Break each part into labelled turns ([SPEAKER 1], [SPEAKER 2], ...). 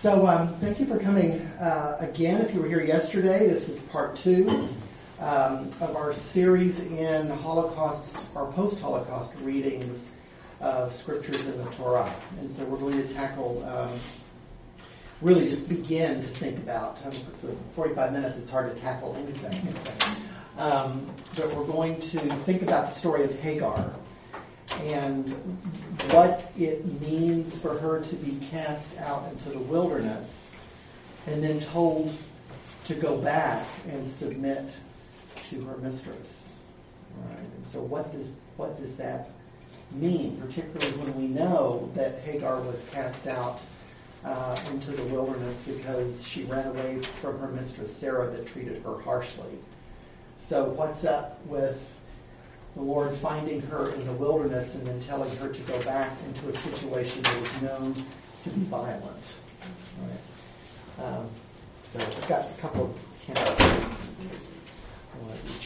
[SPEAKER 1] Thank you for coming again. If you were here yesterday, this is part 2 of our series in Holocaust or post-Holocaust readings of scriptures in the Torah. And so we're going to tackle, really just begin to think about, for 45 minutes it's hard to tackle anything. But we're going to think about the story of Hagar and what it means for her to be cast out into the wilderness and then told to go back and submit to her mistress. All right. And so what does that mean, particularly when we know that Hagar was cast out into the wilderness because she ran away from her mistress Sarah that treated her harshly. So what's up with the Lord finding her in the wilderness and then telling her to go back into a situation that was known to be violent? Right. So I've got a couple of handouts on each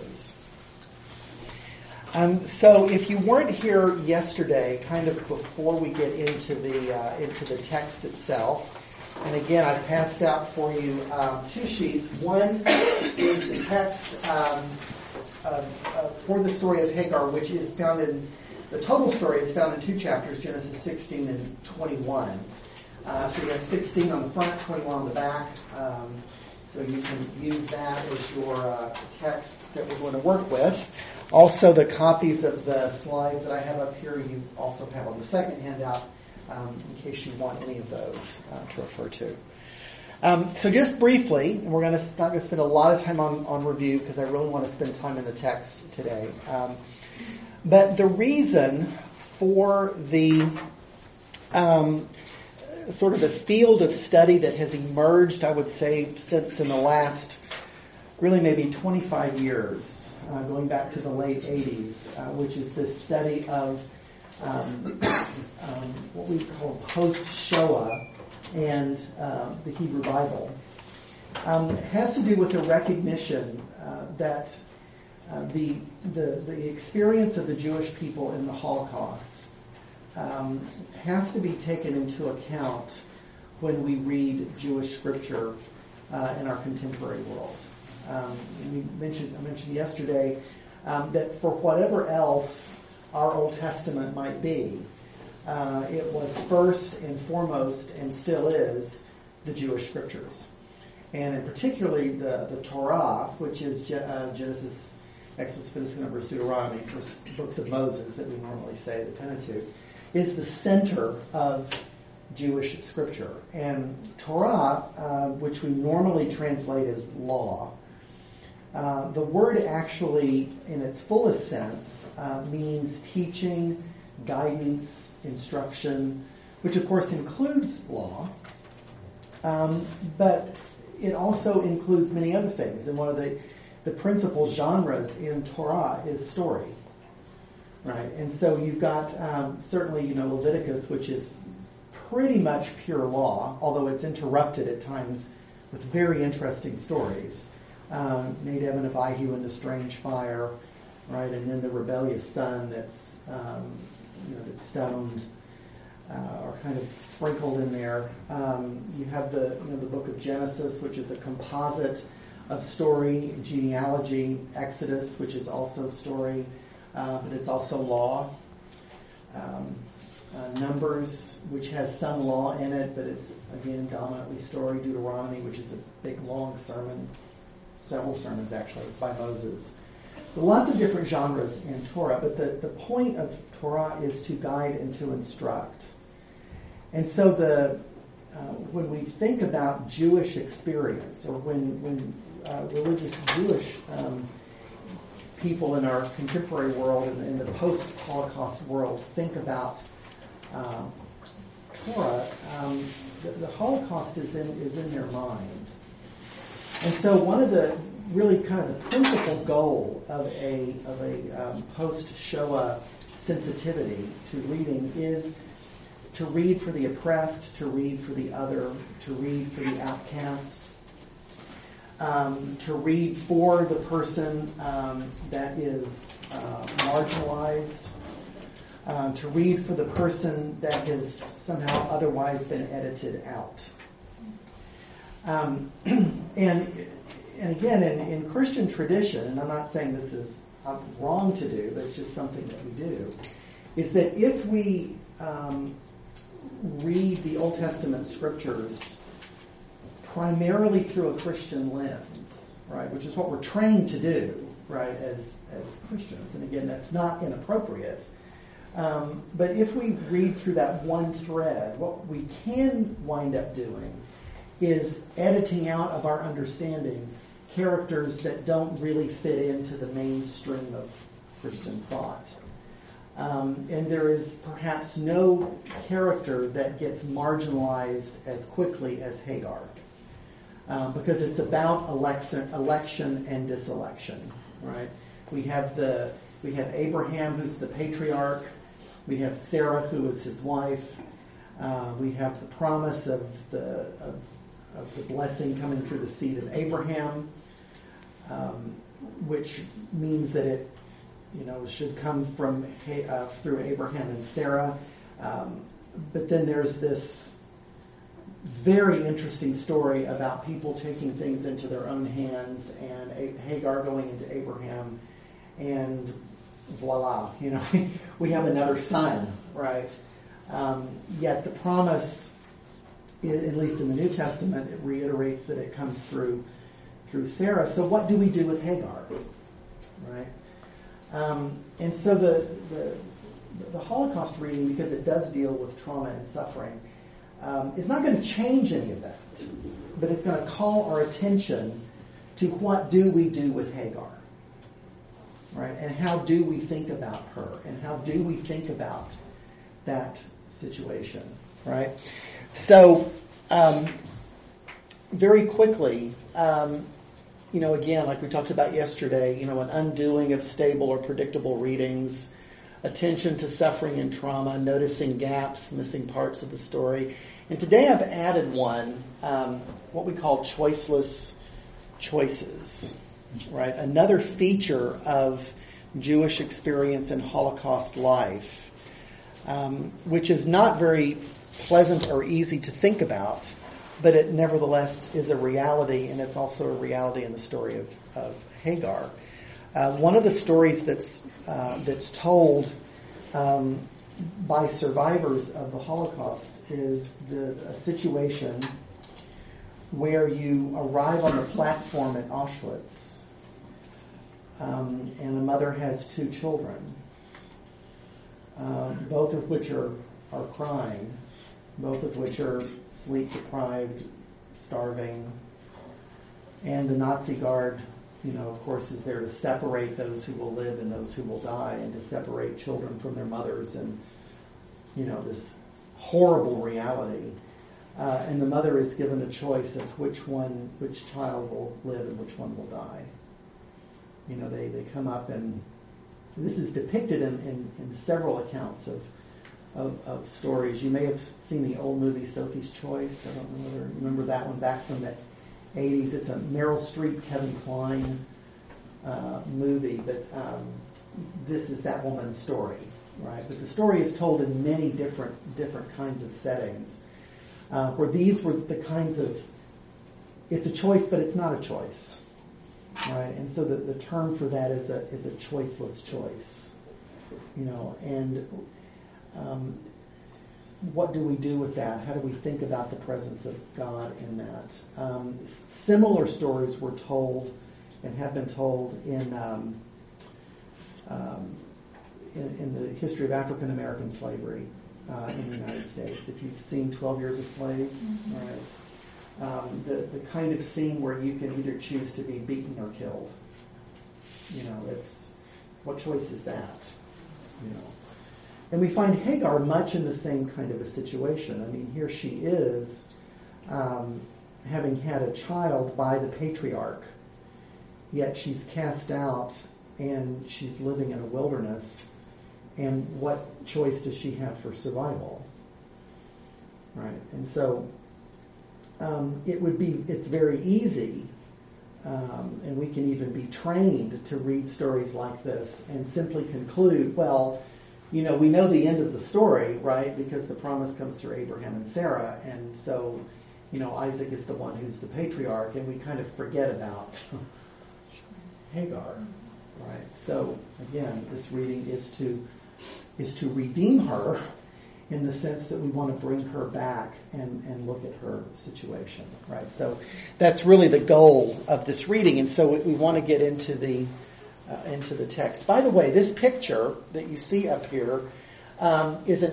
[SPEAKER 1] of those. So if you weren't here yesterday, kind of before we get into the text itself, and again, I passed out for you 2 sheets. One is the text for the story of Hagar, which is found in, the total story is found in 2 chapters, Genesis 16 and 21. So you have 16 on the front, 21 on the back. So you can use that as your text that we're going to work with. Also, the copies of the slides that I have up here, you also have on the second handout, in case you want any of those to refer to. So just briefly, we're not going to spend a lot of time on review because I really want to spend time in the text today. But the reason for the sort of the field of study that has emerged, I would say, since in the last really maybe 25 years, going back to the late 80s, which is this study of what we call post-Shoah and the Hebrew Bible, has to do with the recognition that the experience of the Jewish people in the Holocaust has to be taken into account when we read Jewish scripture in our contemporary world. I mentioned yesterday that for whatever else our Old Testament might be, it was first and foremost, and still is, the Jewish scriptures. And in particularly the Torah, which is Genesis, Exodus, Leviticus, Numbers, Deuteronomy, books of Moses that we normally say, the Pentateuch, is the center of Jewish scripture. And Torah, which we normally translate as law, the word actually, in its fullest sense, means teaching, guidance, instruction, which of course includes law, but it also includes many other things. And one of the principal genres in Torah is story, right? And so you've got certainly, Leviticus, which is pretty much pure law, although it's interrupted at times with very interesting stories. Nadab and Abihu in the strange fire, right? And then the rebellious son that's stoned, are kind of sprinkled in there. You have the book of Genesis, which is a composite of story, genealogy, Exodus, which is also story, but it's also law. Numbers, which has some law in it, but it's again dominantly story. Deuteronomy, which is a big long sermon, several sermons actually by Moses. So lots of different genres in Torah, but the point of Torah is to guide and to instruct. And so when we think about Jewish experience, or when religious Jewish people in our contemporary world and in the post-Holocaust world think about Torah, the Holocaust is in their mind. And so one of the really kind of the principal goal of a post-Shoah sensitivity to reading is to read for the oppressed, to read for the other, to read for the outcast, to read for the person that is marginalized, to read for the person that has somehow otherwise been edited out. And again, in Christian tradition, and I'm not saying this is wrong to do, but it's just something that we do, is that if we read the Old Testament scriptures primarily through a Christian lens, right, which is what we're trained to do, right, as Christians, and again, that's not inappropriate. But if we read through that one thread, what we can wind up doing is editing out of our understanding characters that don't really fit into the mainstream of Christian thought. And there is perhaps no character that gets marginalized as quickly as Hagar, because it's about election and diselection, right? We have Abraham, who's the patriarch. We have Sarah, who is his wife. We have the promise of the blessing coming through the seed of Abraham, which means that it, should come from through Abraham and Sarah. But then there's this very interesting story about people taking things into their own hands, and Hagar going into Abraham, and voila, we have another son, right? Yet the promise, at least in the New Testament, it reiterates that it comes through Sarah. So what do we do with Hagar, right? And so the Holocaust reading, because it does deal with trauma and suffering, is not going to change any of that, but it's going to call our attention to what do we do with Hagar, right? And how do we think about her, and how do we think about that situation, right? So, very quickly, again, like we talked about yesterday, an undoing of stable or predictable readings, attention to suffering and trauma, noticing gaps, missing parts of the story. And today I've added one, what we call choiceless choices, right? Another feature of Jewish experience in Holocaust life, which is not very pleasant or easy to think about, but it nevertheless is a reality, and it's also a reality in the story of Hagar. One of the stories that's told by survivors of the Holocaust is a situation where you arrive on the platform at Auschwitz, and a mother has two children, both of which are crying, both of which are sleep-deprived, starving, and the Nazi Guard, of course, is there to separate those who will live and those who will die, and to separate children from their mothers, and this horrible reality. And the mother is given a choice of which child will live and which one will die. They come up, and this is depicted in several accounts of stories. You may have seen the old movie Sophie's Choice. I don't know whether you remember that one back from the 80s. It's a Meryl Streep, Kevin Kline movie, but this is that woman's story, right? But the story is told in many different kinds of settings, where these were the kinds of, it's a choice, but it's not a choice, right? And so the term for that is a choiceless choice, and what do we do with that? How do we think about the presence of God in that? Similar stories were told and have been told in the history of African American slavery in the United States. If you've seen 12 Years a Slave, right? The kind of scene where you can either choose to be beaten or killed. It's what choice is that? And we find Hagar much in the same kind of a situation. I mean, here she is, having had a child by the patriarch, yet she's cast out and she's living in a wilderness. And what choice does she have for survival? Right? And so it's very easy, and we can even be trained to read stories like this and simply conclude, well, we know the end of the story, right? Because the promise comes through Abraham and Sarah, and so, Isaac is the one who's the patriarch, and we kind of forget about Hagar, right? So again, this reading is to redeem her in the sense that we want to bring her back and look at her situation, right? So that's really the goal of this reading, and so we want to get into the text. By the way, this picture that you see up here is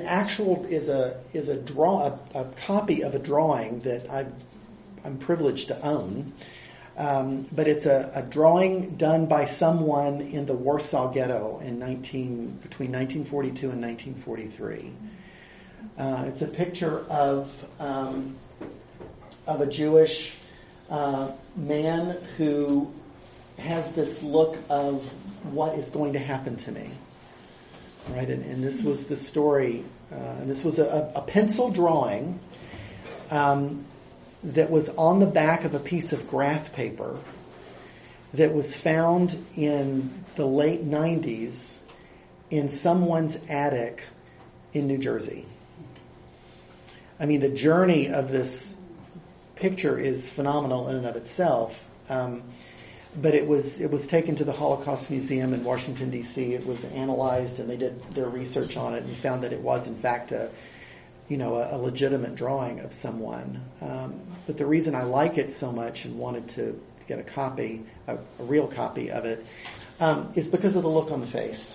[SPEAKER 1] a copy of a drawing that I'm privileged to own. But it's a drawing done by someone in the Warsaw Ghetto between 1942 and 1943. It's a picture of a Jewish man who has this look of what is going to happen to me, right? And this was the story. And this was a pencil drawing that was on the back of a piece of graph paper that was found in the late 90s in someone's attic in New Jersey. I mean, the journey of this picture is phenomenal in and of itself. But it was taken to the Holocaust Museum in Washington, D.C. It was analyzed, and they did their research on it and found that it was, in fact, a legitimate drawing of someone. But the reason I like it so much and wanted to get a real copy of it, is because of the look on the face.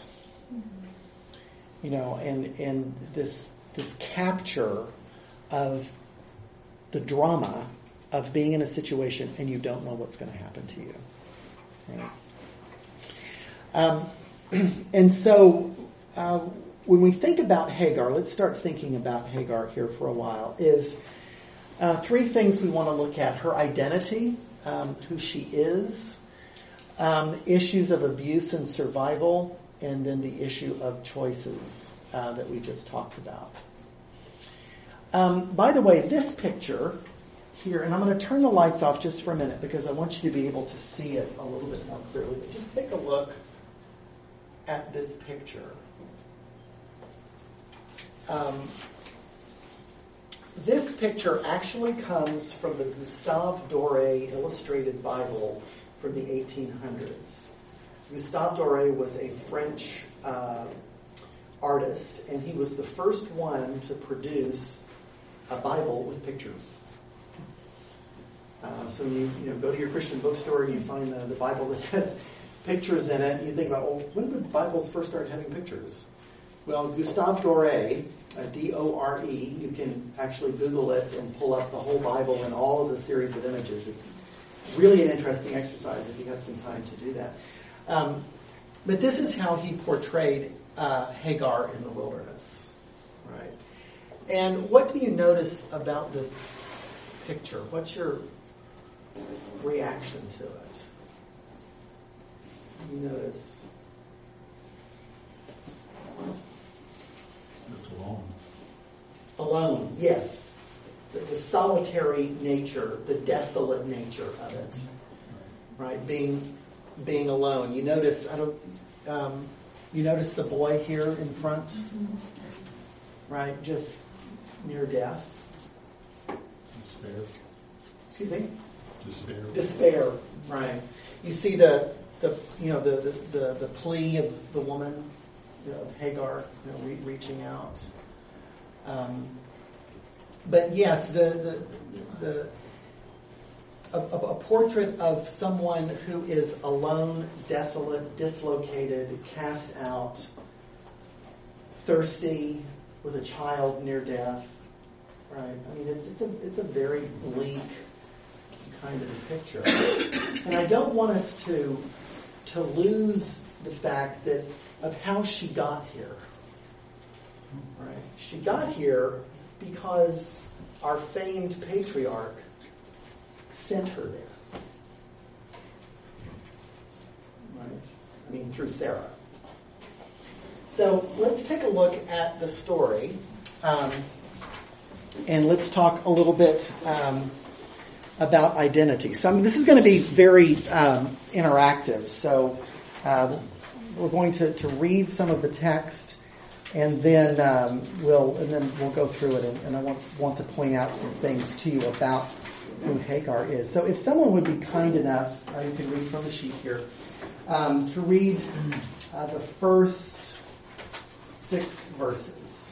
[SPEAKER 1] And this capture of the drama of being in a situation and you don't know what's going to happen to you. Right? And so when we think about Hagar, let's start thinking about Hagar here for a while, is three things we want to look at. Her identity, who she is, issues of abuse and survival, and then the issue of choices that we just talked about. By the way, this picture here, and I'm going to turn the lights off just for a minute because I want you to be able to see it a little bit more clearly. But just take a look at this picture. This picture actually comes from the Gustave Doré Illustrated Bible from the 1800s. Gustave Doré was a French artist, and he was the first one to produce a Bible with pictures. So you go to your Christian bookstore and you find the Bible that has pictures in it, and you think about, well, when did Bibles first start having pictures? Well, Gustave Doré, D-O-R-E, you can actually Google it and pull up the whole Bible and all of the series of images. It's really an interesting exercise if you have some time to do that. But this is how he portrayed Hagar in the wilderness, right? And what do you notice about this picture? What's your reaction to it? You notice?
[SPEAKER 2] It's alone.
[SPEAKER 1] Alone, yes. The solitary nature, the desolate nature of it, right? Being alone. You notice? You notice the boy here in front, right? Just near death.
[SPEAKER 2] Despair.
[SPEAKER 1] Excuse me.
[SPEAKER 2] Despair.
[SPEAKER 1] Right? You see the plea of the woman, of Hagar, reaching out. But yes, a portrait of someone who is alone, desolate, dislocated, cast out, thirsty, with a child near death. Right? I mean, it's a very bleak kind of a picture, and I don't want us to lose the fact that of how she got here. Right? She got here because our famed patriarch sent her there. Right? I mean, through Sarah. So let's take a look at the story, and let's talk a little bit about identity. So this is going to be very interactive. So we're going to read some of the text, And then we'll go through it, and I want to point out some things to you about who Hagar is. So if someone would be kind enough, you can read from the sheet here, to read the first 6 verses.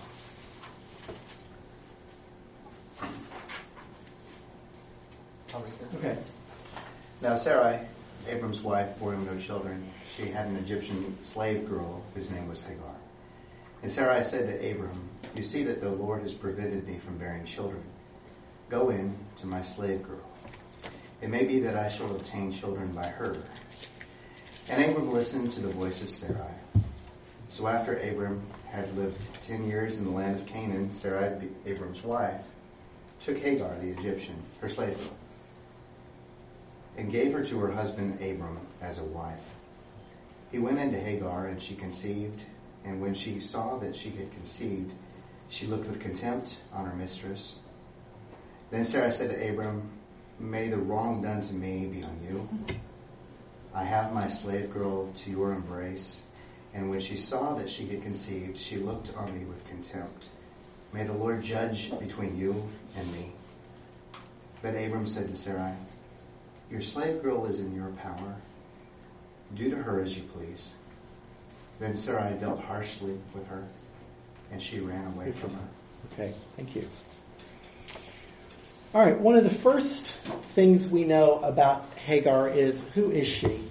[SPEAKER 1] Okay.
[SPEAKER 3] Now Sarai, Abram's wife, bore him no children. She had an Egyptian slave girl whose name was Hagar. And Sarai said to Abram, "You see that the Lord has prevented me from bearing children. Go in to my slave girl. It may be that I shall obtain children by her." And Abram listened to the voice of Sarai. So after Abram had lived 10 years in the land of Canaan, Sarai, Abram's wife, took Hagar the Egyptian, her slave girl, and gave her to her husband Abram as a wife. He went into Hagar, and she conceived, and when she saw that she had conceived, she looked with contempt on her mistress. Then Sarah said to Abram, "May the wrong done to me be on you. I have my slave girl to your embrace." And when she saw that she had conceived, she looked on me with contempt. May the Lord judge between you and me. But Abram said to Sarai, "Your slave girl is in your power. Do to her as you please." Then Sarai dealt harshly with her, and she ran away from her.
[SPEAKER 1] Okay, thank you. All right, one of the first things we know about Hagar is, who is she?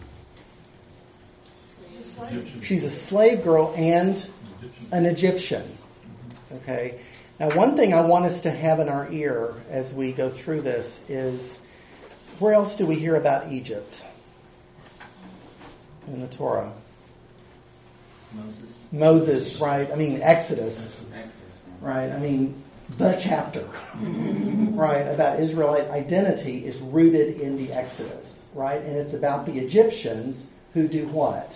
[SPEAKER 2] Egyptian.
[SPEAKER 1] She's a slave girl and an Egyptian. Okay. Now, one thing I want us to have in our ear as we go through this is, where else do we hear about Egypt in the Torah? Moses, right? I mean, Exodus, right? I mean, the chapter, right, about Israelite identity is rooted in the Exodus, right? And it's about the Egyptians who do what?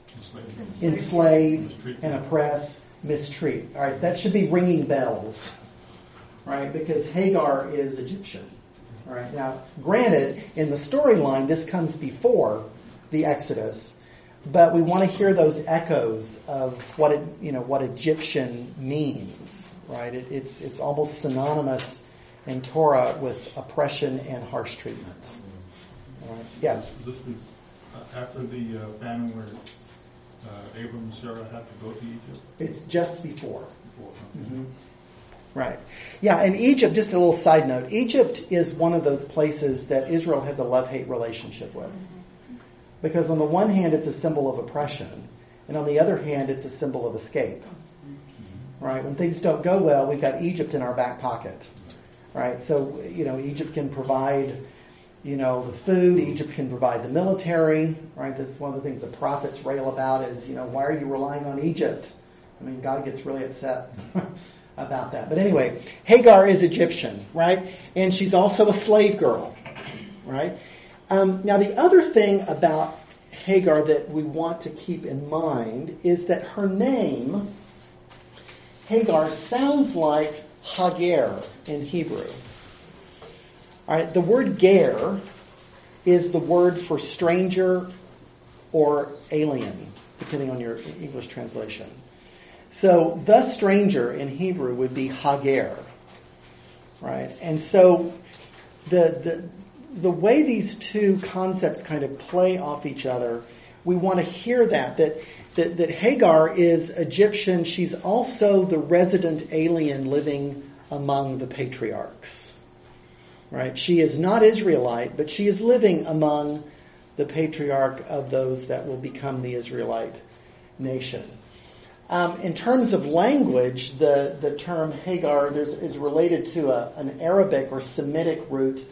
[SPEAKER 1] Enslave and oppress, mistreat. All right, that should be ringing bells, right? Because Hagar is Egyptian. All right. Now, granted, in the storyline, this comes before the Exodus, but we want to hear those echoes of what Egyptian means, right? It's almost synonymous in Torah with oppression and harsh treatment. All right. Yeah.
[SPEAKER 2] This be after the famine where Abram and Sarah had to go to Egypt?
[SPEAKER 1] It's just before.
[SPEAKER 2] Mm-hmm.
[SPEAKER 1] Right. Yeah, and Egypt, just a little side note, Egypt is one of those places that Israel has a love-hate relationship with. Because on the one hand, it's a symbol of oppression, and on the other hand, it's a symbol of escape. Right? When things don't go well, we've got Egypt in our back pocket. Right? So, Egypt can provide, the food, Egypt can provide the military. Right? This is one of the things the prophets rail about is, why are you relying on Egypt? I mean, God gets really upset about that. But anyway, Hagar is Egyptian, right? And she's also a slave girl, right? Now, the other thing about Hagar that we want to keep in mind is that her name, Hagar, sounds like Hagar in Hebrew. All right, the word ger is the word for stranger or alien, depending on your English translation. So the stranger in Hebrew would be Hagar, right? And so the way these two concepts kind of play off each other, we want to hear that Hagar is Egyptian. She's also the resident alien living among the patriarchs, right? She is not Israelite, but she is living among the patriarch of those that will become the Israelite nation. In terms of language, the term Hagar is related to an Arabic or Semitic root,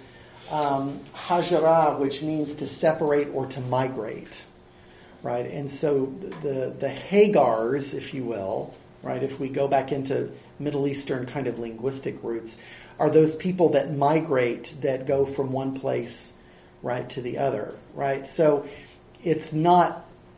[SPEAKER 1] hajara, which means to separate or to migrate, right? And so the Hagars, if you will, right, if we go back into Middle Eastern kind of linguistic roots, are those people that migrate, that go from one place, right, to the other, right? So it's not,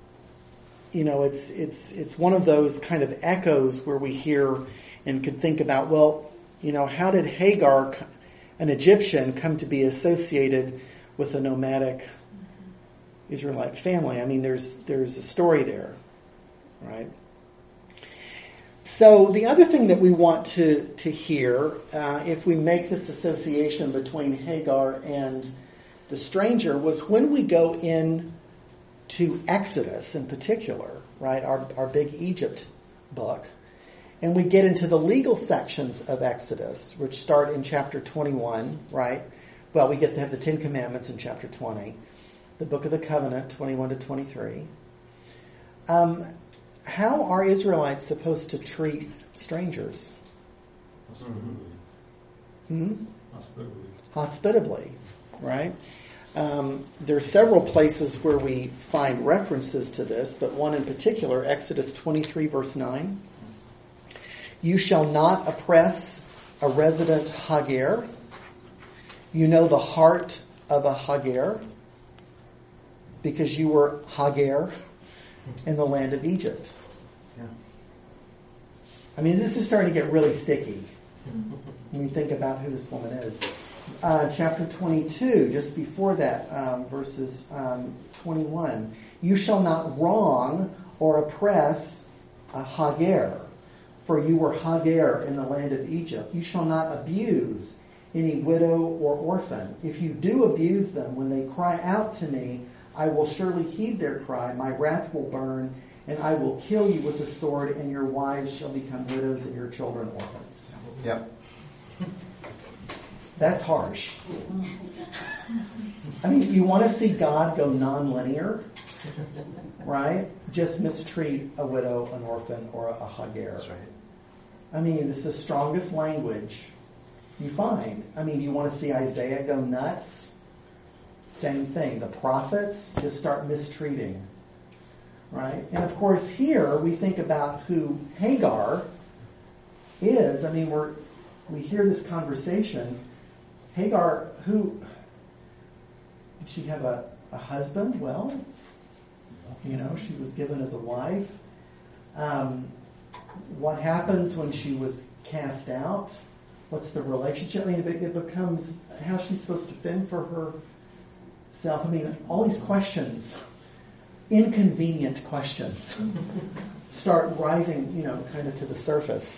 [SPEAKER 1] it's one of those kind of echoes where we hear and could think about, well, how did Hagar, an Egyptian, come to be associated with a nomadic Israelite family? I mean, there's a story there, right? So the other thing that we want to hear, if we make this association between Hagar and the stranger, was when we go in to Exodus in particular, right, our big Egypt book, and we get into the legal sections of Exodus, which start in chapter 21, right? Well, we get to have the Ten Commandments in chapter 20, the Book of the Covenant, 21 to 23. How are Israelites supposed to treat strangers? Hospitably, right? There are several places where we find references to this, but one in particular, Exodus 23, verse 9. You shall not oppress a resident Hagar. You know the heart of a Hagar, because you were Hagar in the land of Egypt.
[SPEAKER 3] Yeah.
[SPEAKER 1] I mean, this is starting to get really sticky when you think about who this woman is. Chapter 22, just before that, verses 21. You shall not wrong or oppress a Hagar, for you were Hagar in the land of Egypt. You shall not abuse any widow or orphan. If you do abuse them, when they cry out to me, I will surely heed their cry. My wrath will burn, and I will kill you with the sword, and your wives shall become widows and your children orphans.
[SPEAKER 3] Yep.
[SPEAKER 1] That's harsh. I mean, you want to see God go non-linear, right? Just mistreat a widow, an orphan, or a Hagar.
[SPEAKER 3] That's right.
[SPEAKER 1] I mean, it's the strongest language you find. I mean, you want to see Isaiah go nuts? Same thing. The prophets just start mistreating, right? And of course, here we think about who Hagar is. I mean, we hear this conversation. Hagar, who did she have a husband? Well, she was given as a wife. What happens when she was cast out? What's the relationship? I mean, it becomes, how's she supposed to fend for herself? I mean, all these questions, inconvenient questions, start rising, kind of to the surface.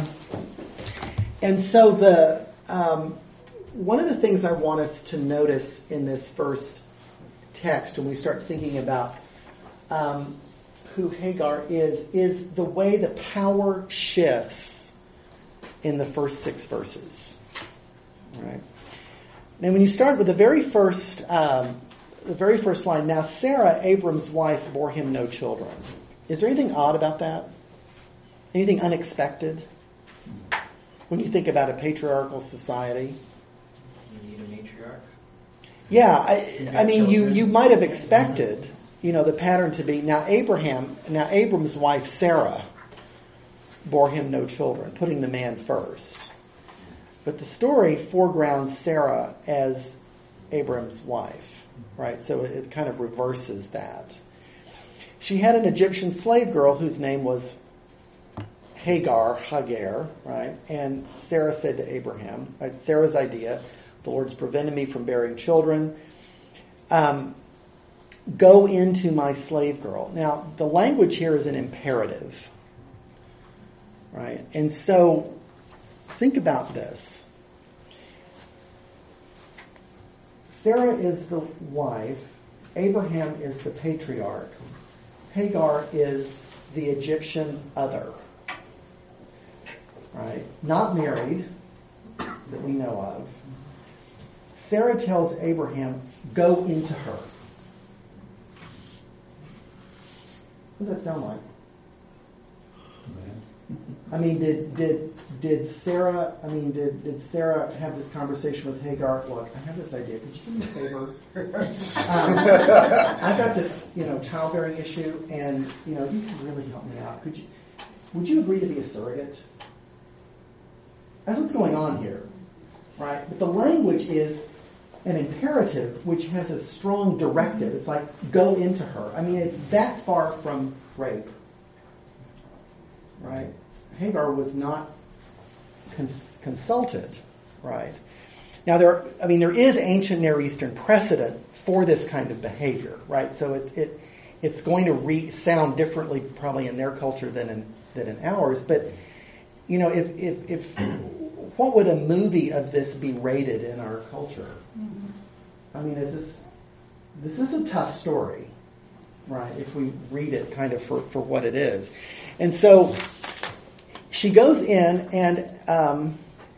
[SPEAKER 1] And so one of the things I want us to notice in this first text, when we start thinking about who Hagar is the way the power shifts in the first 6 verses. All right. Now, when you start with the very first line, now Sarah, Abram's wife, bore him no children. Is there anything odd about that? Anything unexpected? When you think about a patriarchal society?
[SPEAKER 4] You need a matriarch.
[SPEAKER 1] Yeah, I mean, you might have expected, the pattern to be, now Abram's wife, Sarah, bore him no children, putting the man first. But the story foregrounds Sarah as Abram's wife, right? So it kind of reverses that. She had an Egyptian slave girl whose name was Hagar, right? And Sarah said to Abraham, right? Sarah's idea, the Lord's prevented me from bearing children. Go into my slave girl. Now, the language here is an imperative, right? And so, think about this. Sarah is the wife. Abraham is the patriarch. Hagar is the Egyptian other, right? Not married, that we know of. Sarah tells Abraham, go into her. What does that sound like? I mean, did Sarah have this conversation with Hagar? Look, I have this idea. Could you do me a favor? I've got this, childbearing issue, and you can really help me out. Would you agree to be a surrogate? That's what's going on here, right? But the language is an imperative which has a strong directive. It's like, go into her. I mean, it's that far from rape, right? Hagar was not consulted, right? Now, there is ancient Near Eastern precedent for this kind of behavior, right? So it's going to sound differently probably in their culture than in ours. But you know, if what would a movie of this be rated in our culture? I mean, this is a tough story, right? If we read it kind of for what it is. And so she goes in, and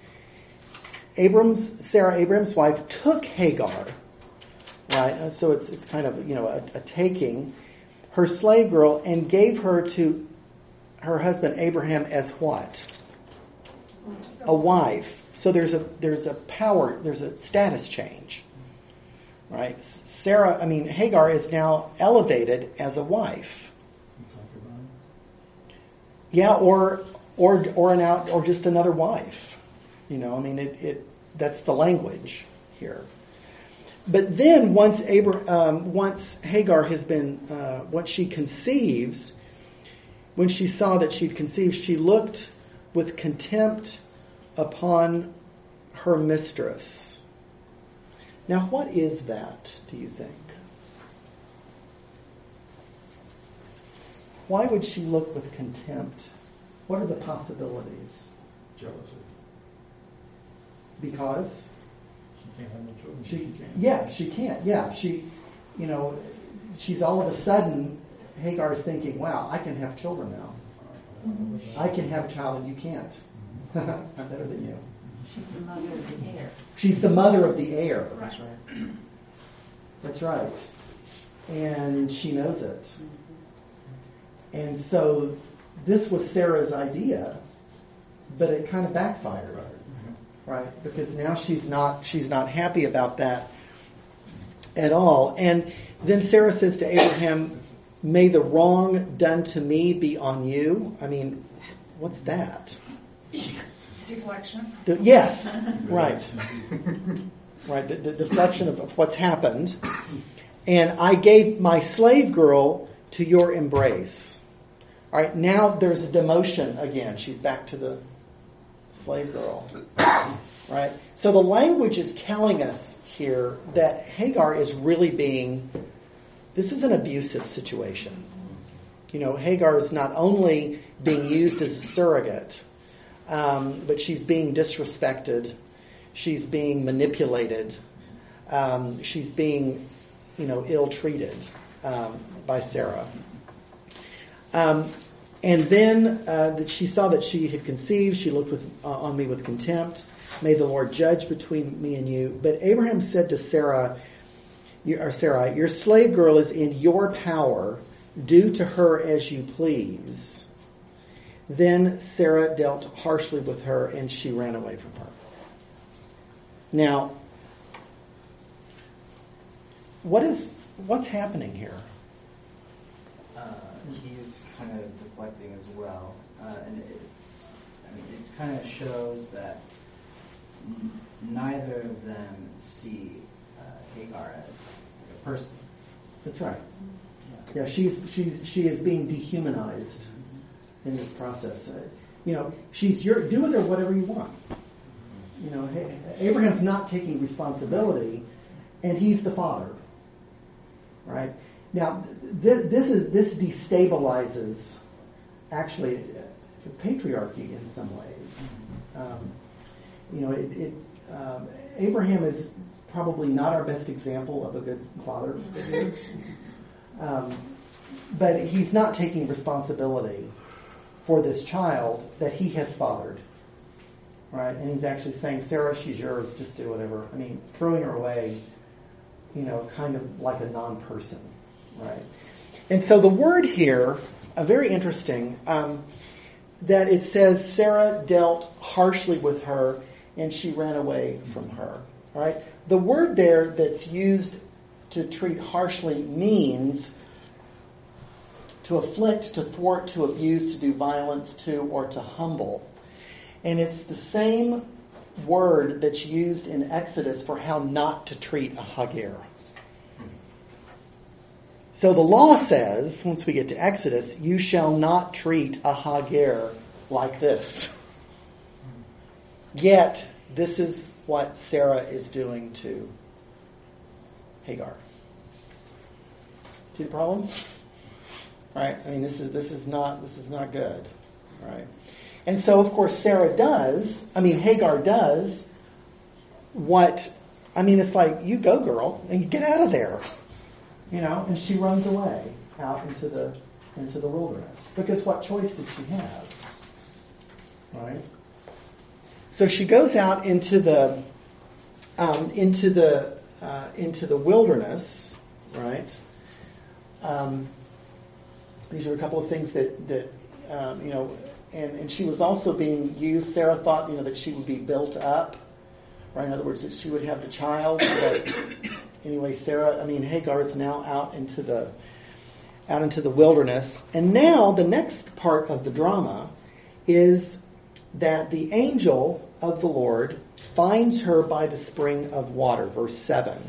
[SPEAKER 1] Sarah, Abraham's wife, took Hagar, right? So it's kind of, you know, a taking, her slave girl, and gave her to her husband Abraham as what? A wife. So there's a status change, right? Hagar is now elevated as a wife. Yeah, or just another wife. You know, I mean, that's the language here. But then once Hagar has been, once she conceives, when she saw that she'd conceived, she looked with contempt upon her mistress. Now, what is that, do you think? Why would she look with contempt? What are the possibilities?
[SPEAKER 2] Jealousy.
[SPEAKER 1] Because?
[SPEAKER 2] She can't have no children.
[SPEAKER 1] She can't. Yeah, she's all of a sudden, Hagar's thinking, wow, I can have children now. I can have a child and you can't. I'm better than you.
[SPEAKER 5] She's the mother of the heir.
[SPEAKER 1] She's the mother of the heir.
[SPEAKER 3] That's right.
[SPEAKER 1] That's right. And she knows it. And so this was Sarah's idea, but it kind of backfired. Right? Because now she's not happy about that at all. And then Sarah says to Abraham, may the wrong done to me be on you. I mean, what's that?
[SPEAKER 5] Deflection.
[SPEAKER 1] Yes, right. Right, the deflection of what's happened. And I gave my slave girl to your embrace. All right, now there's a demotion again. She's back to the slave girl. Right? So the language is telling us here that Hagar is really this is an abusive situation. You know, Hagar is not only being used as a surrogate, but she's being disrespected. She's being manipulated. She's being, ill-treated by Sarah. And then she saw that she had conceived. She looked on me with contempt. May the Lord judge between me and you. But Abraham said to Sarah, your slave girl is in your power. Do to her as you please. Then Sarah dealt harshly with her, and she ran away from her. Now, what's happening here?
[SPEAKER 4] He's kind of deflecting as well, and it kind of shows that neither of them see Hagar as a person.
[SPEAKER 1] That's right. Yeah, she is being dehumanized in this process. She's do with her whatever you want. Abraham's not taking responsibility, and he's the father, right? Now, this destabilizes actually patriarchy in some ways. Abraham is probably not our best example of a good father figure. But he's not taking responsibility for this child that he has fathered. Right? And he's actually saying, Sarah, she's yours, just do whatever. I mean, throwing her away, kind of like a non-person. Right? And so the word here, very interesting, that it says Sarah dealt harshly with her and she ran away from her. All right? The word there that's used to treat harshly means to afflict, to thwart, to abuse, to do violence to, or to humble. And it's the same word that's used in Exodus for how not to treat a Hagar. So the law says, once we get to Exodus, you shall not treat a Hagar like this. Yet, this is what Sarah is doing to Hagar. See the problem? right? I mean, this is not good, right? And so, of course, Hagar does what, it's like, you go, girl, and you get out of there, and she runs away out into the wilderness. Because what choice did she have? Right? So she goes out into the wilderness, right? These are a couple of things that and she was also being used. Sarah thought, that she would be built up, right? In other words, that she would have the child. But anyway, Hagar is now out into the wilderness. And now the next part of the drama is that the angel of the Lord finds her by the spring of water, verse 7.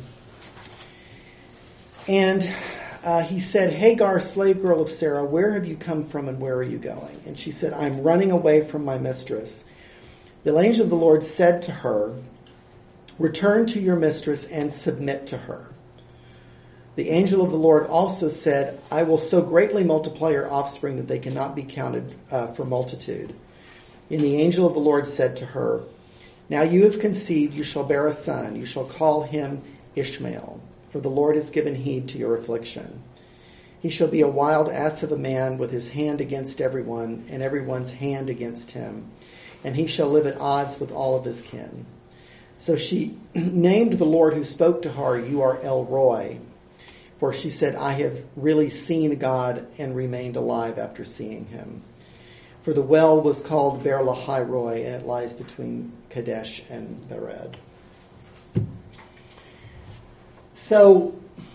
[SPEAKER 1] And he said, Hagar, slave girl of Sarah, where have you come from and where are you going? And she said, I'm running away from my mistress. The angel of the Lord said to her, return to your mistress and submit to her. The angel of the Lord also said, I will so greatly multiply your offspring that they cannot be counted for multitude. And the angel of the Lord said to her, now you have conceived, you shall bear a son. You shall call him Ishmael, for the Lord has given heed to your affliction. He shall be a wild ass of a man with his hand against everyone, and everyone's hand against him. And he shall live at odds with all of his kin. So she named the Lord who spoke to her, you are El Roi. For she said, I have really seen God and remained alive after seeing him. For the well was called Beer Lahai Roi, and it lies between Kadesh and Bered. So,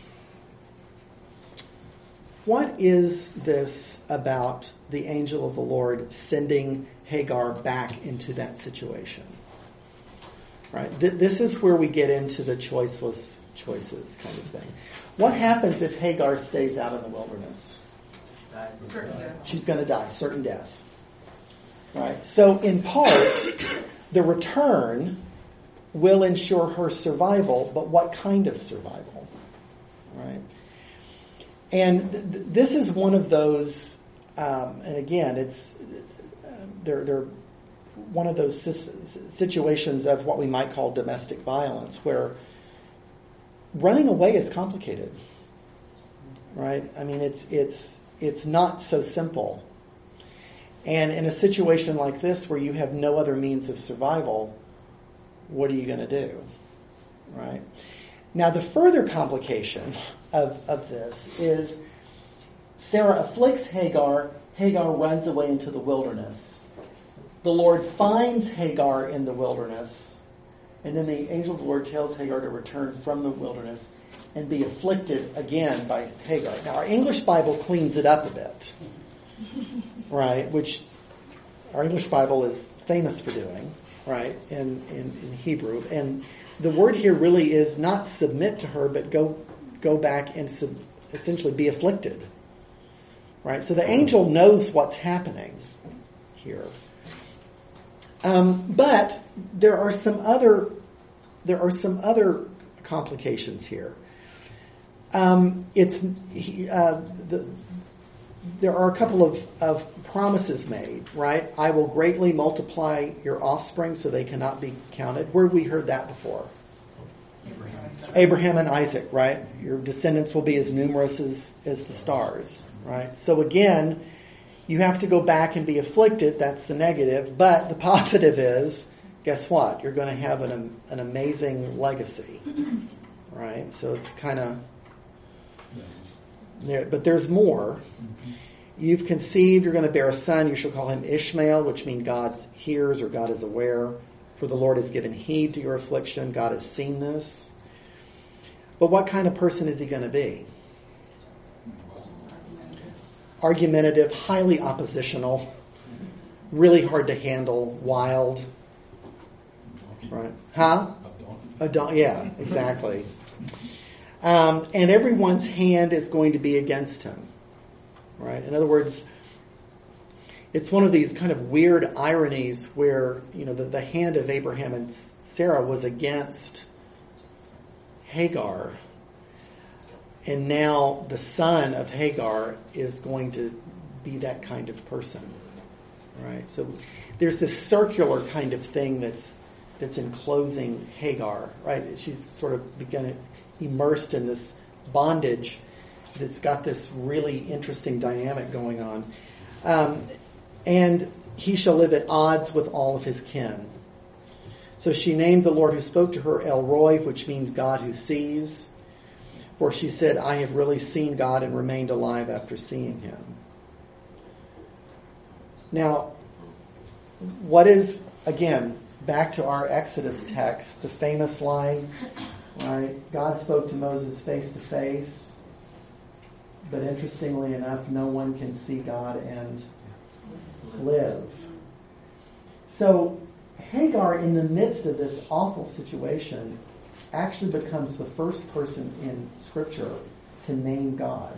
[SPEAKER 1] what is this about the angel of the Lord sending Hagar back into that situation? Right? This is where we get into the choiceless choices kind of thing. What happens if Hagar stays out in the wilderness?
[SPEAKER 5] Certain death.
[SPEAKER 1] She's going to die, certain death. Right? So in part, the return will ensure her survival, but what kind of survival? Right? And this is one of those, and again, they're one of those situations of what we might call domestic violence, where running away is complicated, right? I mean, it's not so simple. And in a situation like this where you have no other means of survival, what are you going to do, right? Now, the further complication of this is Sarah afflicts Hagar. Hagar runs away into the wilderness. The Lord finds Hagar in the wilderness. And then the angel of the Lord tells Hagar to return from the wilderness and be afflicted again by Hagar. Now, our English Bible cleans it up a bit, right? Which our English Bible is famous for doing, right? In Hebrew. And the word here really is not submit to her, but go back and essentially be afflicted, right? So the angel knows what's happening here. But there are some other complications here. There are a couple of promises made, right? I will greatly multiply your offspring so they cannot be counted. Where have we heard that before? Abraham and Isaac, right? Your descendants will be as numerous as the stars, right? So again, you have to go back and be afflicted. That's the negative. But the positive is, guess what? You're going to have an amazing legacy, right? So it's kind of... But there's more. You've conceived, you're going to bear a son. You shall call him Ishmael, which means God hears or God is aware. For the Lord has given heed to your affliction. God has seen this. But what kind of person is he going to be? Argumentative, highly oppositional, really hard to handle, wild. Right? Huh? Yeah, exactly. And everyone's hand is going to be against him. Right? In other words, it's one of these kind of weird ironies where, the hand of Abraham and Sarah was against Hagar. And now the son of Hagar is going to be that kind of person, right? So there's this circular kind of thing that's enclosing Hagar, right? She's sort of immersed in this bondage that's got this really interesting dynamic going on. And he shall live at odds with all of his kin. So she named the Lord who spoke to her El Roi, which means God who sees. For she said, I have really seen God and remained alive after seeing him. Now, what is, again, back to our Exodus text, the famous line, right? God spoke to Moses face to face, but interestingly enough, no one can see God and live. So Hagar, in the midst of this awful situation, actually becomes the first person in Scripture to name God.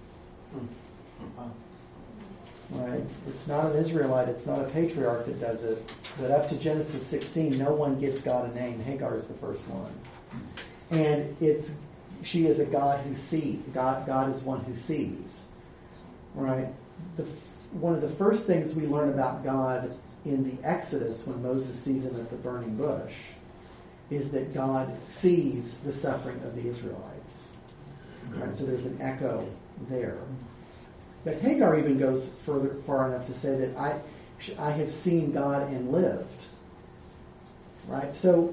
[SPEAKER 1] Right? It's not an Israelite, it's not a patriarch that does it, but up to Genesis 16, no one gives God a name. Hagar is the first one. And she is a God who sees. God is one who sees. Right? One of the first things we learn about God in the Exodus, when Moses sees him at the burning bush, is that God sees the suffering of the Israelites. Right? So there's an echo there. But Hagar even goes far enough to say that I have seen God and lived. Right? So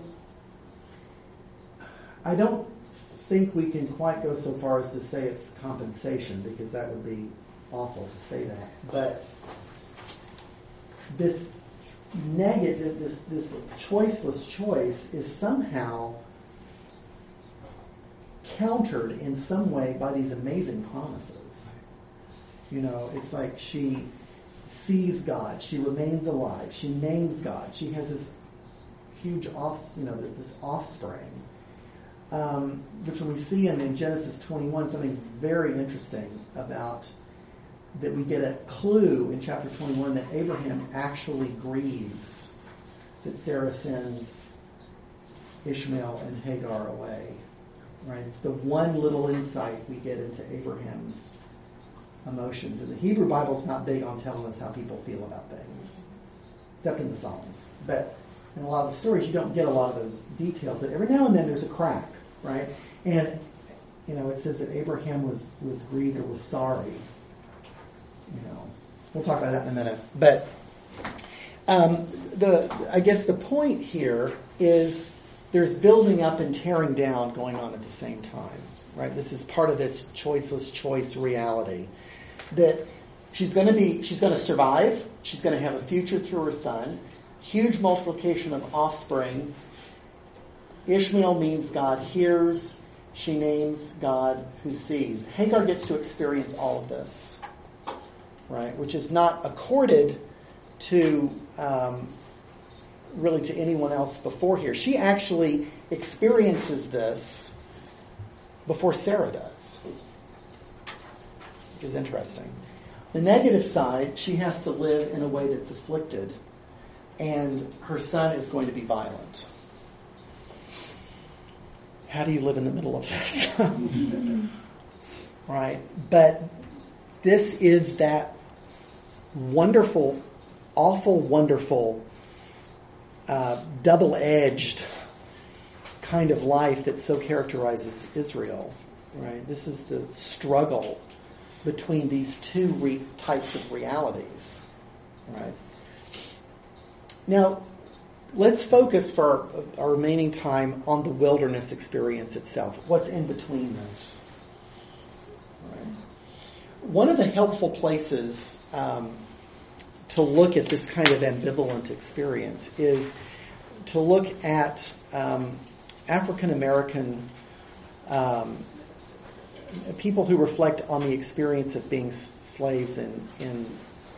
[SPEAKER 1] I don't think we can quite go so far as to say it's compensation, because that would be awful to say that. But this negative, this choiceless choice is somehow countered in some way by these amazing promises. You know, it's like she sees God, she remains alive, she names God, she has this huge this offspring, which when we see in Genesis 21, something very interesting about that we get a clue in chapter 21 that Abraham actually grieves that Sarah sends Ishmael and Hagar away. Right? It's the one little insight we get into Abraham's emotions. And the Hebrew Bible's not big on telling us how people feel about things, except in the Psalms. But in a lot of the stories, you don't get a lot of those details. But every now and then there's a crack, right? And, it says that Abraham was grieved or was sorry. We'll talk about that in a minute. But I guess the point here is there's building up and tearing down going on at the same time, right? This is part of this choiceless choice reality that she's going to survive. She's going to have a future through her son. Huge multiplication of offspring. Ishmael means God hears. She names God who sees. Hagar gets to experience all of this. Right, which is not accorded to really to anyone else before here. She actually experiences this before Sarah does, which is interesting. The negative side, she has to live in a way that's afflicted, and her son is going to be violent. How do you live in the middle of this? Right, but this is that wonderful, awful, wonderful, double-edged kind of life that so characterizes Israel, right? This is the struggle between these two types of realities, right? Now, let's focus for our remaining time on the wilderness experience itself. What's in between this? Right? One of the helpful places to look at this kind of ambivalent experience is to look at African American people who reflect on the experience of being slaves in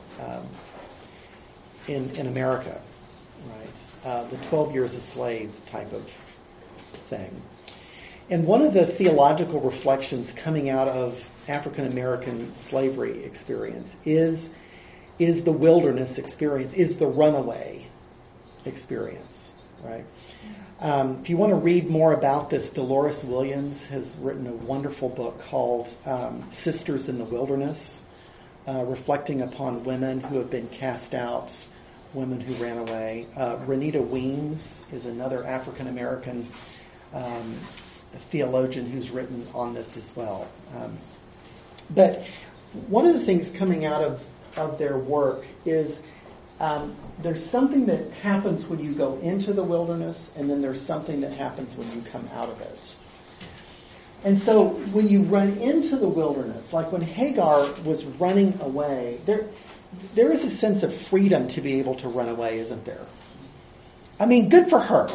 [SPEAKER 1] America, right? The 12 years a slave type of thing. And one of the theological reflections coming out of African American slavery experience is the wilderness experience, is the runaway experience, right? If you want to read more about this, Dolores Williams has written a wonderful book called Sisters in the Wilderness, reflecting upon women who have been cast out, women who ran away. Renita Weems is another African-American theologian who's written on this as well. But one of the things coming out of their work is there's something that happens when you go into the wilderness, and then there's something that happens when you come out of it. And so when you run into the wilderness, like when Hagar was running away, there is a sense of freedom to be able to run away, isn't there? I mean, good for her.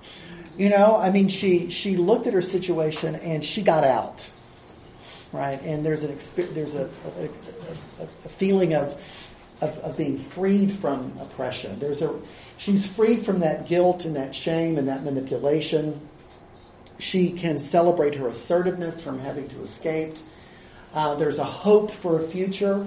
[SPEAKER 1] She looked at her situation and she got out, right? And there's a feeling of being freed from oppression. She's freed from that guilt and that shame and that manipulation. She can celebrate her assertiveness from having to escape. There's a hope for a future.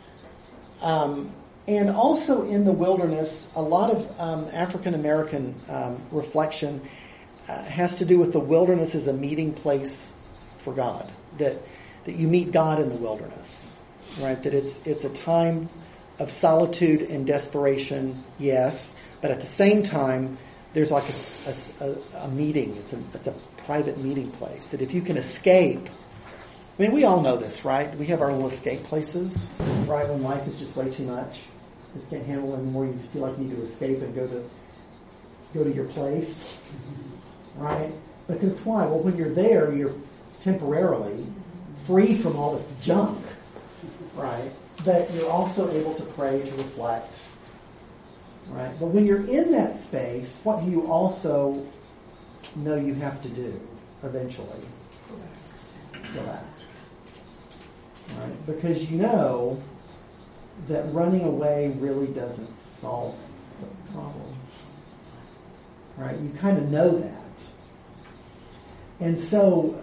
[SPEAKER 1] And also in the wilderness, a lot of African American reflection has to do with the wilderness as a meeting place for God. That you meet God in the wilderness, right? That it's a time of solitude and desperation, yes, but at the same time, there's like a meeting. It's a private meeting place. That if you can escape, I mean, we all know this, right? We have our little escape places, right? When life is just way too much, just can't handle it anymore. You feel like you need to escape and go to your place, right? Because why? Well, when you're there, you're temporarily free from all this junk, right? But you're also able to pray, to reflect, right? But when you're in that space, what do you also know you have to do eventually? Go back. Right? Because you know that running away really doesn't solve the problem. Right? You kind of know that. And so,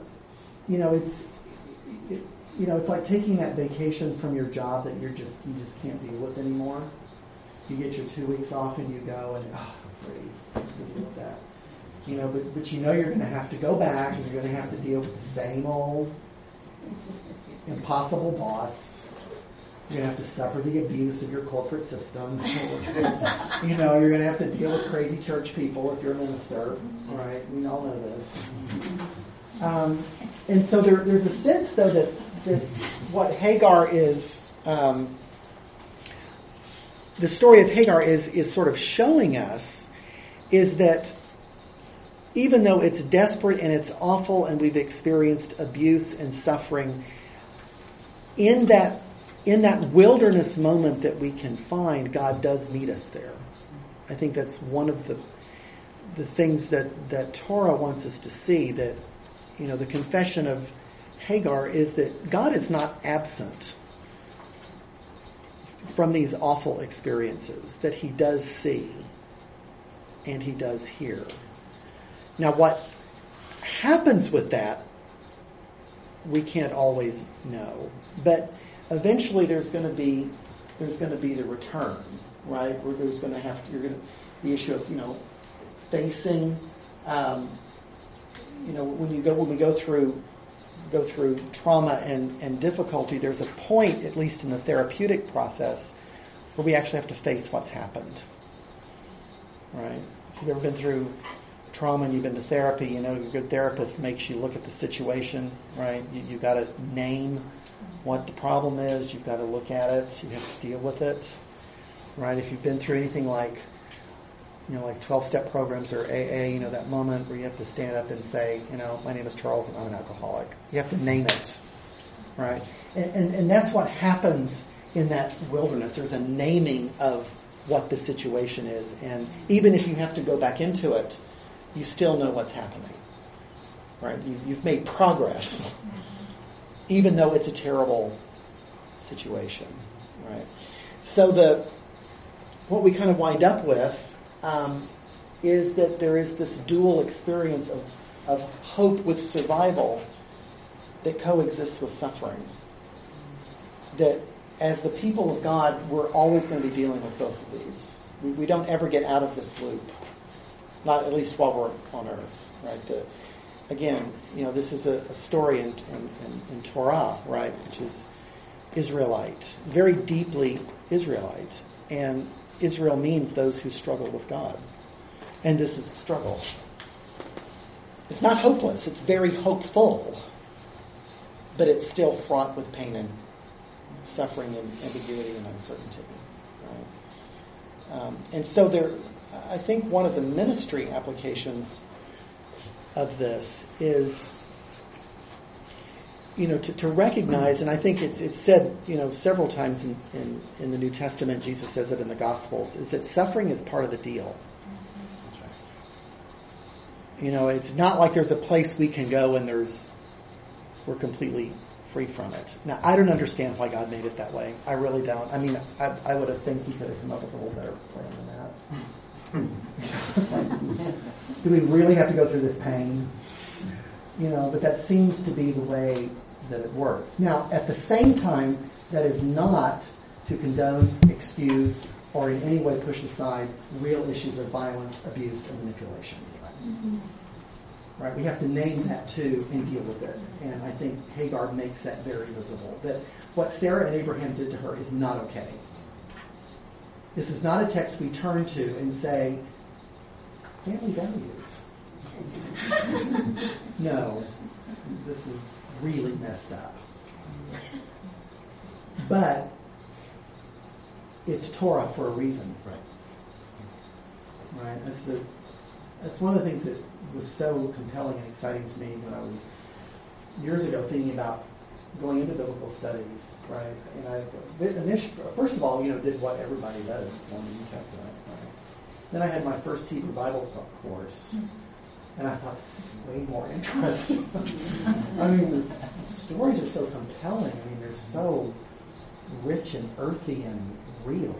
[SPEAKER 1] it's like taking that vacation from your job that you just can't deal with anymore. You get your 2 weeks off and you go and I'm free. I can deal with that. But you're going to have to go back and you're going to have to deal with the same old impossible boss. You're going to have to suffer the abuse of your corporate system. You're going to have to deal with crazy church people if you're a minister, right? We all know this. And so there's a sense, though, that what Hagar is, the story of Hagar is sort of showing us is that even though it's desperate and it's awful and we've experienced abuse and suffering, in that wilderness moment that we can find, God does meet us there. I think that's one of the things that Torah wants us to see, that the confession of Hagar is that God is not absent from these awful experiences, that he does see and he does hear. Now, what happens with that, we can't always know. But eventually there's going to be the return, right? Where there's going to have to, the issue of, facing, when we go through trauma and difficulty, there's a point, at least in the therapeutic process, where we actually have to face what's happened, right? If you've ever been through trauma and you've been to therapy, a good therapist makes you look at the situation, right? You've got to name what the problem is. You've got to look at it. You have to deal with it, right? If you've been through anything like 12-step programs or AA, that moment where you have to stand up and say, my name is Charles and I'm an alcoholic. You have to name it, right? And that's what happens in that wilderness. There's a naming of what the situation is. And even if you have to go back into it, you still know what's happening, right? You've made progress, even though it's a terrible situation, right? So what we kind of wind up with is that there is this dual experience of hope with survival that coexists with suffering. That as the people of God, we're always going to be dealing with both of these. We don't ever get out of this loop. not at least while we're on earth, right? Again, this is a story in Torah, right, which is Israelite, very deeply Israelite, and Israel means those who struggle with God, and this is a struggle. It's not hopeless; it's very hopeful, but it's still fraught with pain and suffering and ambiguity and uncertainty, right? And so I think one of the ministry applications of this is, to recognize, and I think it's said, several times in the New Testament, Jesus says it in the Gospels, is that suffering is part of the deal.
[SPEAKER 3] That's right.
[SPEAKER 1] It's not like there's a place we can go and we're completely free from it. Now, I don't understand why God made it that way. I really don't. I mean, I would have think He could have come up with a little better plan than that. Do we really have to go through this pain? But that seems to be the way that it works. Now, at the same time, that is not to condone, excuse, or in any way push aside real issues of violence, abuse, and manipulation. Right? We have to name that too and deal with it. And I think Hagar makes that very visible. That what Sarah and Abraham did to her is not okay. This is not a text we turn to and say, family values. No, this is really messed up. But it's Torah for a reason. Right? That's one of the things that was so compelling and exciting to me when I was years ago thinking about going into biblical studies, right? And I first of all, did what everybody does on the New Testament, right? Then I had my first Hebrew Bible course, and I thought, this is way more interesting. I mean, the stories are so compelling. I mean, they're so rich and earthy and real,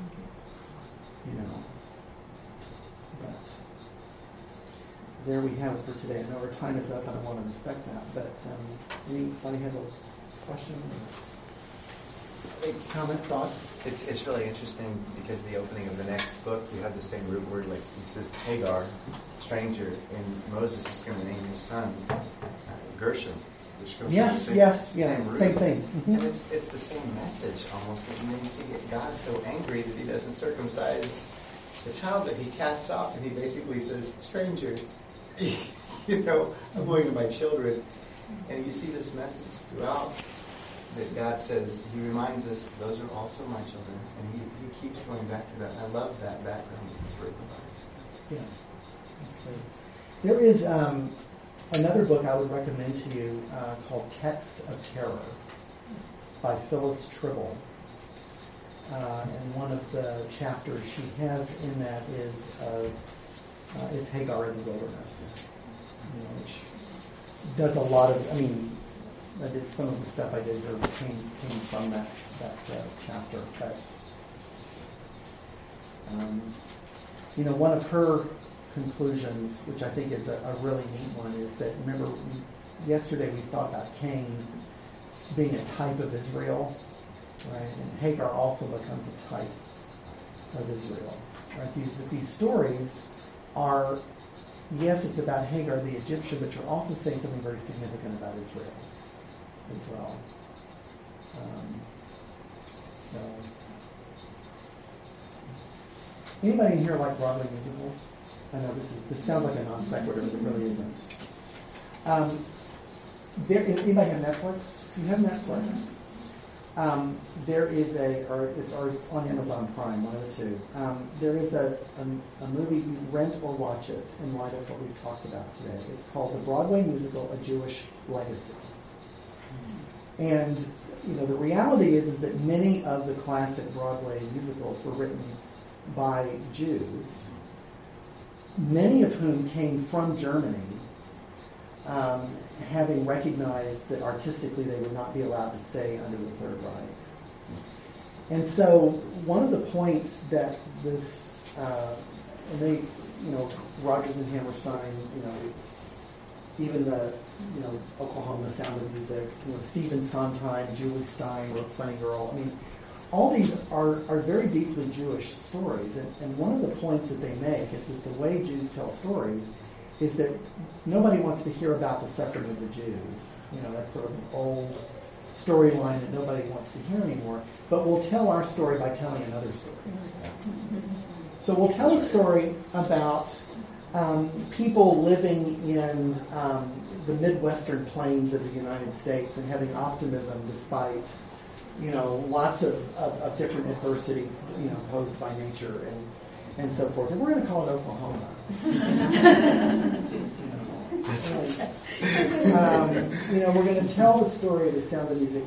[SPEAKER 1] But there we have it for today. I know our time is up, and I want to respect that. But anybody have a question or a comment, thought?
[SPEAKER 3] It's really interesting because the opening of the next book, you have the same root word, like he says Hagar, stranger, and Moses is going to name his son Gershom. Which goes
[SPEAKER 1] Yes,
[SPEAKER 3] same root.
[SPEAKER 1] Same thing. Mm-hmm.
[SPEAKER 3] And it's the same message almost. And then you see God so angry that He doesn't circumcise the child that He casts off, and He basically says, stranger, I'm going to my children. And you see this message throughout that God says, He reminds us, those are also my children. And He keeps going back to that. I love that background that the story provides.
[SPEAKER 1] Yeah, that's right. There is another book I would recommend to you called Texts of Terror by Phyllis Tribble. And one of the chapters she has in that is Hagar in the Wilderness, which does a lot of, I did some of the stuff I did here came from that chapter. But, one of her conclusions, which I think is a really neat one, is that, remember, yesterday we thought about Cain being a type of Israel, right? And Hagar also becomes a type of Israel, right? These stories are, yes, it's about Hagar the Egyptian, but you're also saying something very significant about Israel as well. So, anybody in here like Broadway musicals? I know this sounds like a non sequitur, but it really isn't. Anybody have Netflix? You have Netflix. There is it's on Amazon Prime, one of the two. There is a movie, you rent or watch it in light of what we've talked about today. It's called The Broadway Musical: A Jewish Legacy. And the reality is that many of the classic Broadway musicals were written by Jews, many of whom came from Germany, having recognized that artistically they would not be allowed to stay under the Third Reich. And so one of the points that this, Rodgers and Hammerstein, even the, Oklahoma Sound of Music, Stephen Sondheim, Julie Stein wrote Funny Girl. all these are very deeply Jewish stories, and one of the points that they make is that the way Jews tell stories is that nobody wants to hear about the suffering of the Jews. That's sort of an old storyline that nobody wants to hear anymore. But we'll tell our story by telling another story. So we'll tell a story about people living in the Midwestern plains of the United States and having optimism despite lots of different adversity, posed by nature and so forth. And we're going to call it Oklahoma. We're going to tell the story of the Sound of Music.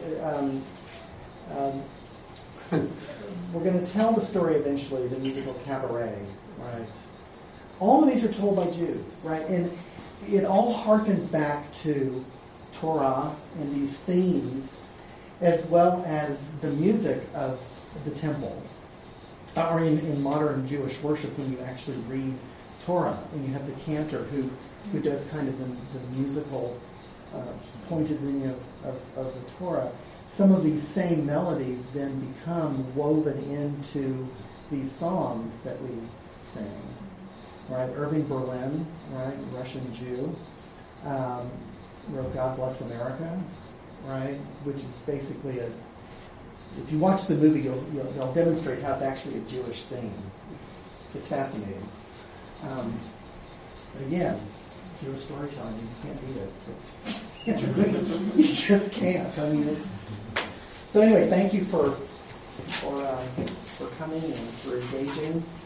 [SPEAKER 1] We're going to tell the story eventually, the musical Cabaret, right? All of these are told by Jews, right? And it all harkens back to Torah and these themes, as well as the music of the temple, or in modern Jewish worship when you actually read Torah, and you have the cantor who does kind of the musical pointed reading of the Torah. Some of these same melodies then become woven into these songs that we sing. Right, Irving Berlin, right, Russian Jew, wrote "God Bless America," right, which is basically if you watch the movie, they'll demonstrate how it's actually a Jewish theme. It's fascinating. But again, Jewish storytelling, you can't beat it. You just can't. I mean, so anyway, thank you for coming and for engaging.